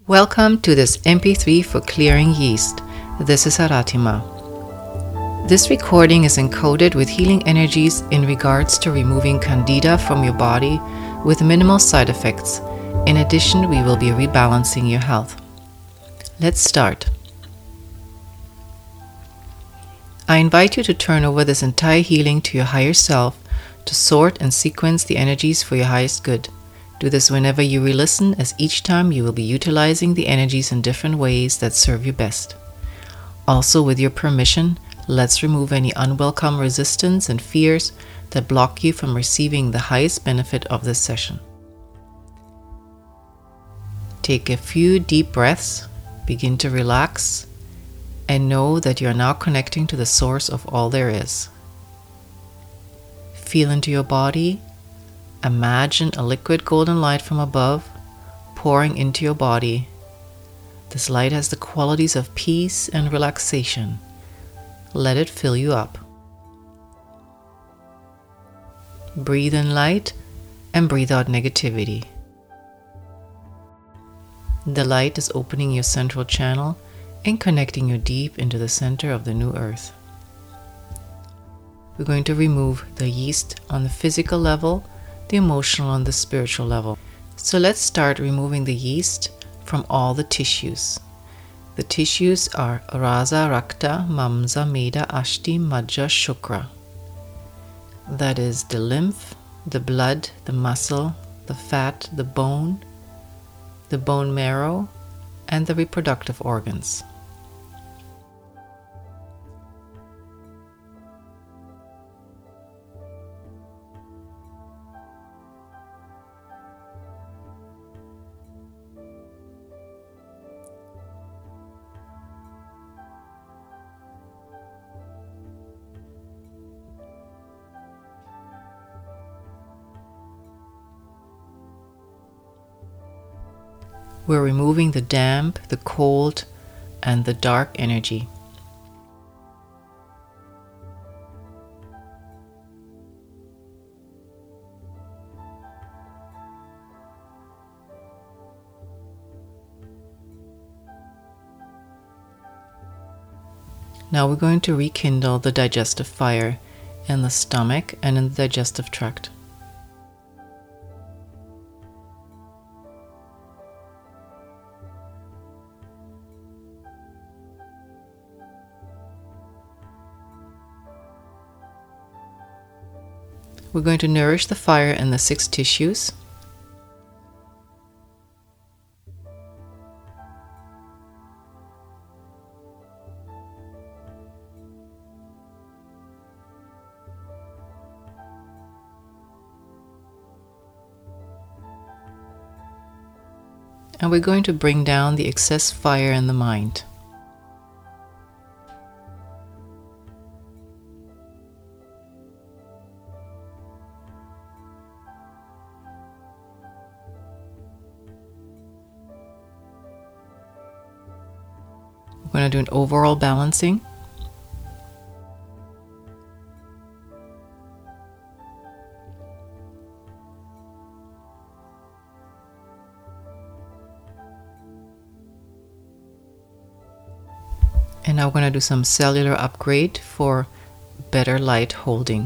Welcome to this MP3 for clearing yeast. This is Aratima. This recording is encoded with healing energies in regards to removing candida from your body with minimal side effects. In addition, we will be rebalancing your health. Let's start. I invite you to turn over this entire healing to your higher self to sort and sequence the energies for your highest good. Do this whenever you re-listen, as each time you will be utilizing the energies in different ways that serve you best. Also, with your permission, let's remove any unwelcome resistance and fears that block you from receiving the highest benefit of this session. Take a few deep breaths, begin to relax, and know that you are now connecting to the source of all there is. Feel into your body. Imagine a liquid golden light from above pouring into your body. This light has the qualities of peace and relaxation. Let it fill you up. Breathe in light and breathe out negativity. The light is opening your central channel and connecting you deep into the center of the new earth. We're going to remove the yeast on the physical level, the emotional and the spiritual level. So let's start removing the yeast from all the tissues. The tissues are Rasa, Rakta, Mamsa, Meda, Ashti, Majja, Shukra. That is the lymph, the blood, the muscle, the fat, the bone marrow, and the reproductive organs. We're removing the damp, the cold, and the dark energy. Now we're going to rekindle the digestive fire in the stomach and in the digestive tract. We're going to nourish the fire in the 6 tissues. And we're going to bring down the excess fire in the mind. We're going to do an overall balancing. And now we're going to do some cellular upgrade for better light holding.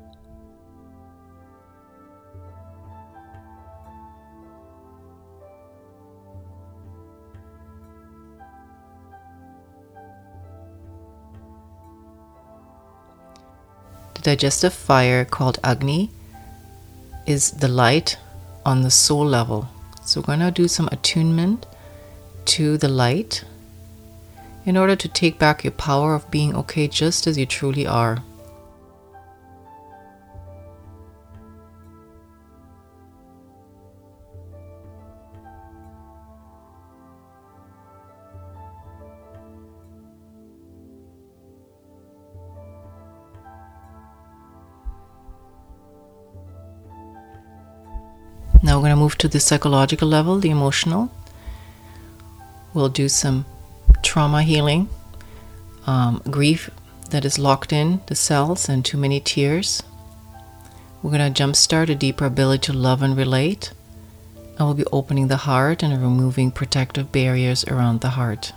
The digestive fire, called Agni, is the light on the soul level. So we're going to do some attunement to the light in order to take back your power of being okay just as you truly are. Now we're going to move to the psychological level, the emotional. We'll do some trauma healing, grief that is locked in the cells and too many tears. We're going to jumpstart a deeper ability to love and relate, I will be opening the heart and removing protective barriers around the heart.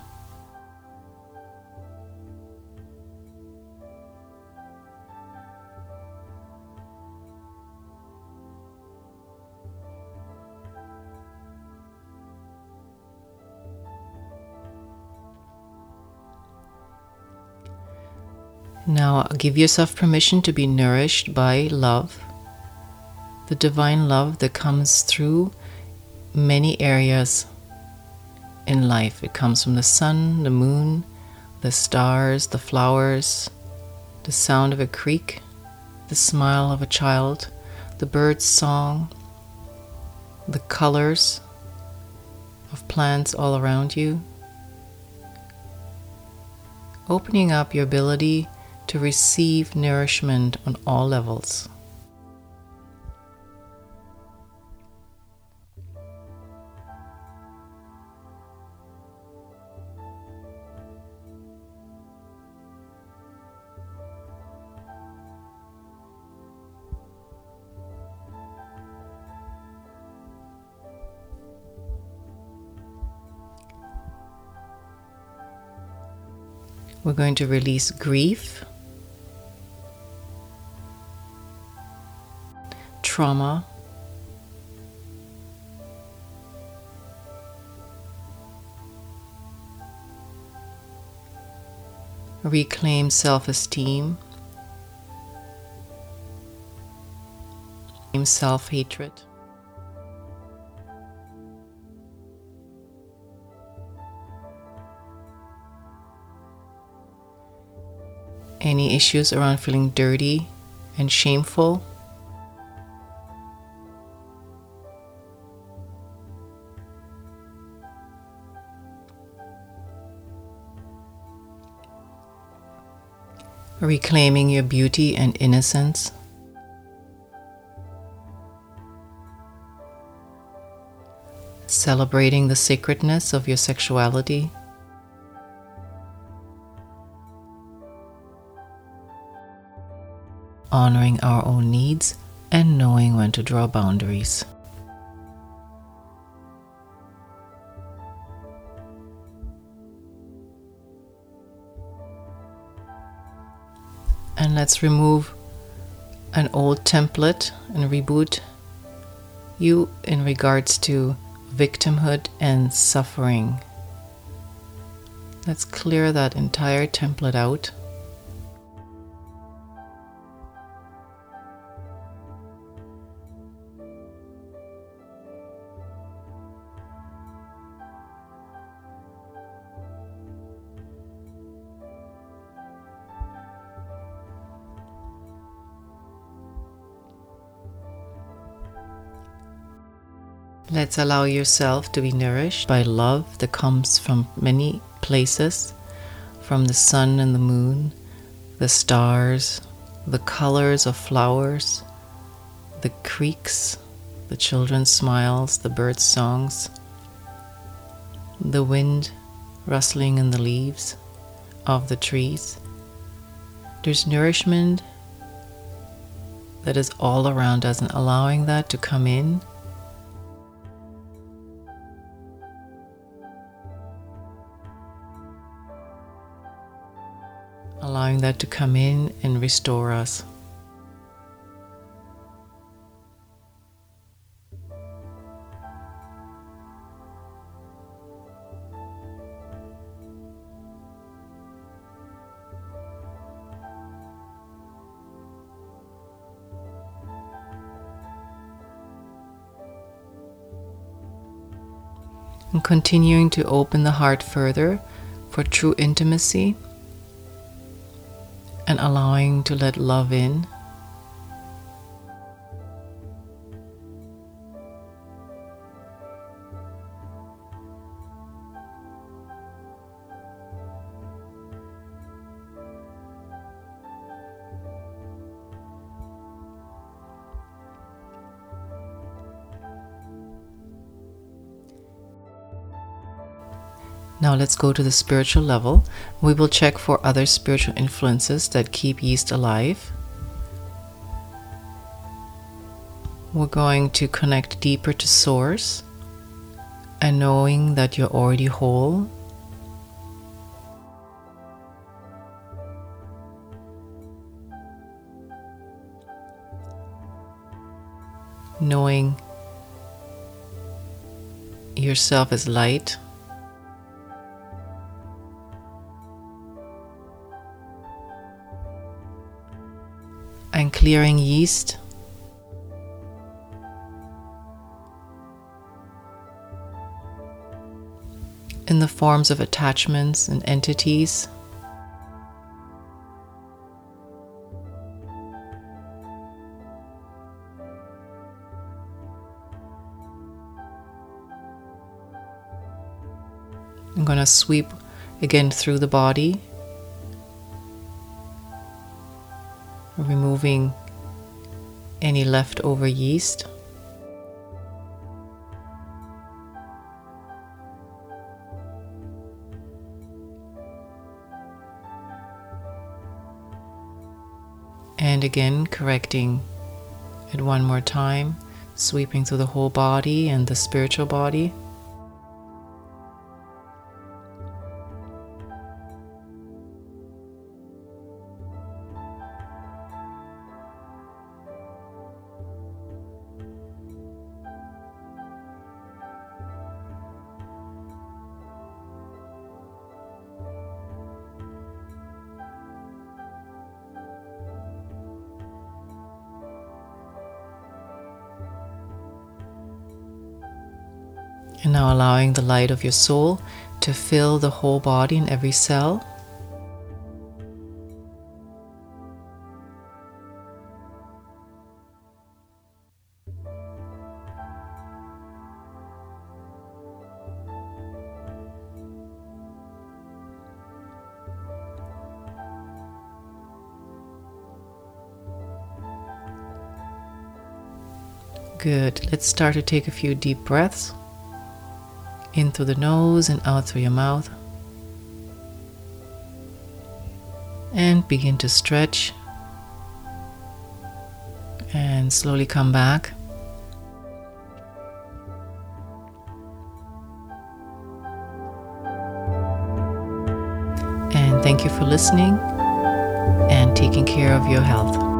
Now give yourself permission to be nourished by love, the divine love that comes through many areas in life. It comes from the sun, the moon, the stars, the flowers, the sound of a creek, the smile of a child, the bird's song, the colors of plants all around you. Opening up your ability to receive nourishment on all levels. We're going to release grief, trauma, reclaim self-esteem, self-hatred. Any issues around feeling dirty and shameful. Reclaiming your beauty and innocence. Celebrating the sacredness of your sexuality. Honoring our own needs and knowing when to draw boundaries. And let's remove an old template and reboot you in regards to victimhood and suffering. Let's clear that entire template out. Let's allow yourself to be nourished by love that comes from many places, from the sun and the moon, the stars, the colors of flowers, the creeks, the children's smiles, the birds' songs, the wind rustling in the leaves of the trees. There's nourishment that is all around us, and allowing that to come in. Allowing that to come in and restore us. And continuing to open the heart further for true intimacy. And allowing to let love in. Now let's go to the spiritual level. We will check for other spiritual influences that keep yeast alive. We're going to connect deeper to Source, and knowing that you're already whole. Knowing yourself as light. And clearing yeast. In the forms of attachments and entities. I'm going to sweep again through the body, removing any leftover yeast. And again, correcting it one more time, sweeping through the whole body and the spiritual body. And now allowing the light of your soul to fill the whole body and every cell. Good. Let's start to take a few deep breaths. In through the nose and out through your mouth. And begin to stretch. And slowly come back. And thank you for listening and taking care of your health.